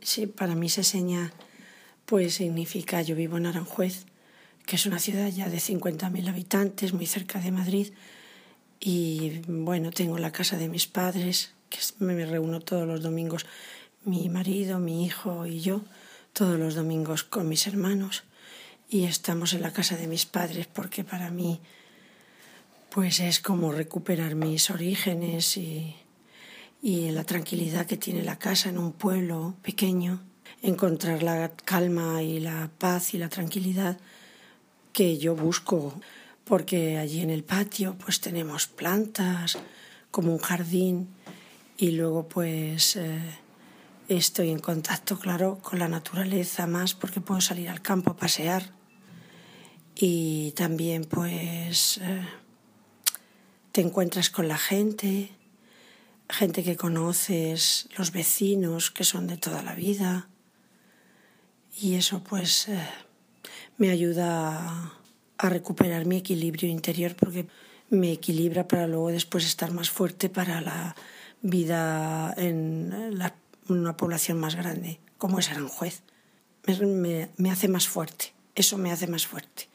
sí, para mí Seseña pues significa, yo vivo en Aranjuez, que es una ciudad ya de 50.000 habitantes, muy cerca de Madrid, y bueno, tengo la casa de mis padres, me reúno todos los domingos, mi marido, mi hijo y yo, todos los domingos con mis hermanos, y estamos en la casa de mis padres porque para mí pues es como recuperar mis orígenes y la tranquilidad que tiene la casa en un pueblo pequeño, encontrar la calma y la paz y la tranquilidad que yo busco, porque allí en el patio pues tenemos plantas, como un jardín, y luego pues estoy en contacto, claro, con la naturaleza más porque puedo salir al campo a pasear y también pues te encuentras con la gente que conoces, los vecinos que son de toda la vida, y eso pues me ayuda a recuperar mi equilibrio interior porque me equilibra para luego después estar más fuerte para la vida en una población más grande como es Aranjuez. Me hace más fuerte, eso me hace más fuerte.